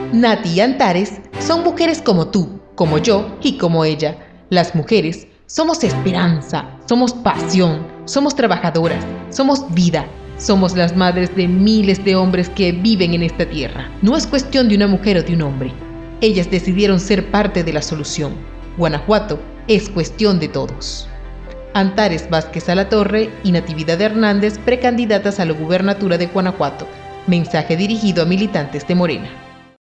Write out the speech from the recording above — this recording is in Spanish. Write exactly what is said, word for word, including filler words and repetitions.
Nati y Antares son mujeres como tú, como yo y como ella. Las mujeres somos esperanza, somos pasión, somos trabajadoras, somos vida. Somos las madres de miles de hombres que viven en esta tierra. No es cuestión de una mujer o de un hombre. Ellas decidieron ser parte de la solución. Guanajuato es cuestión de todos. Antares Vázquez Alatorre y Natividad Hernández, precandidatas a la gubernatura de Guanajuato. Mensaje dirigido a militantes de Morena.